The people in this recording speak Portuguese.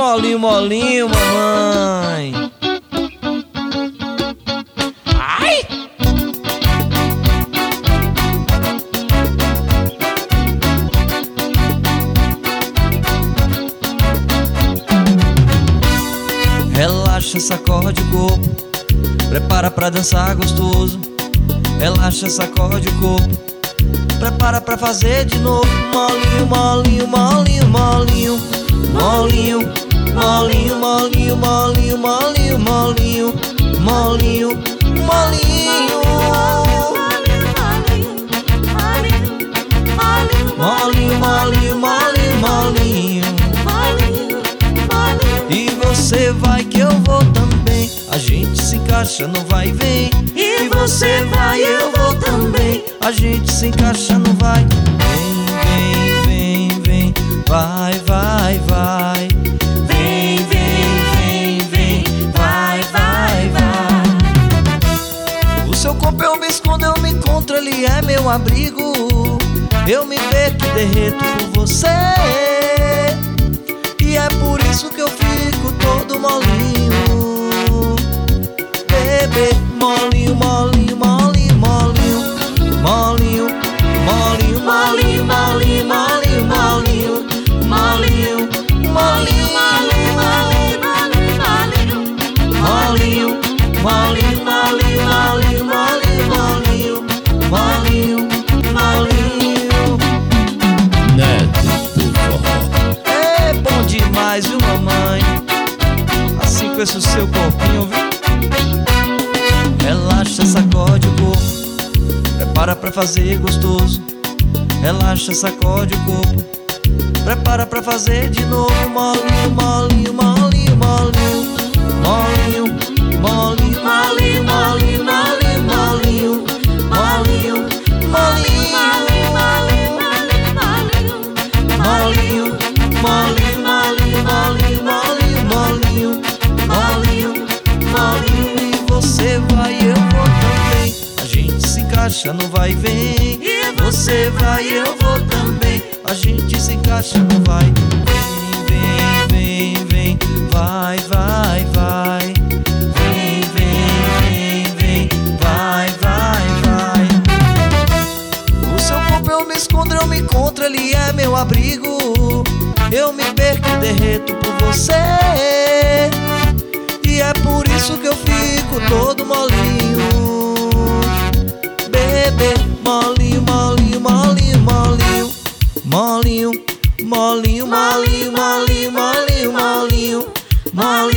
molinho, molinho, mamãe. Ai! Relaxa, sacode o corpo, prepara pra dançar gostoso. Relaxa, sacode o corpo, prepara pra fazer de novo. Molinho, molinho, molinho, molinho, molinho, molinho, molinho, molinho, molinho, molinho, molinho, molinho, molinho, molinho, molinho, molinho. E você vai que eu vou também. A gente se encaixa, não vai, vem. E você vai, eu vou também. A gente se encaixa, não vai. Vem, vem, vem, vem. Vai, vai, vai. Vem, vem, vem, vem. Vai, vai, vai. O seu corpo eu me escondo, eu me encontro, ele é meu abrigo. Eu me perco e derreto por você. E é por isso que eu fico todo molinho. Bebê, molinho, molinho, molinho, molinho, molinho, molinho, molinho, molinho, molinho, molinho, molinho, molinho, molinho, molinho, molinho, molinho, molinho, molinho. Neto do Forró. É bom demais, viu, mamãe? Assim com esse seu corpinho, viu? Relaxa, sacode o corpo, prepara pra fazer gostoso. Relaxa, sacode o corpo, prepara pra fazer de novo. Molinho, molinho, molinho, molinho, molinho, molinho, molinho, molinho, molinho, molinho, molinho, molinho, molinho, molinho, molinho, molinho, molinho, molinho. E você vai, eu vou também. A gente se encaixa, não vai, vem. E Você vai, eu vou também. A gente se encaixa, não vai. Vem, vem, vem, vem. Vai, vai, vai. Vem, vem, vem, vem. Vai, vai, vai. O seu corpo eu me escondo, eu me encontro, ele é meu abrigo. Eu me perco e derreto por você. E é por isso que eu fico todo molinho. Bebê, molinho, molinho, molinho, molinho, molinho, molinho, molinho, molinho, molinho, molinho, molinho.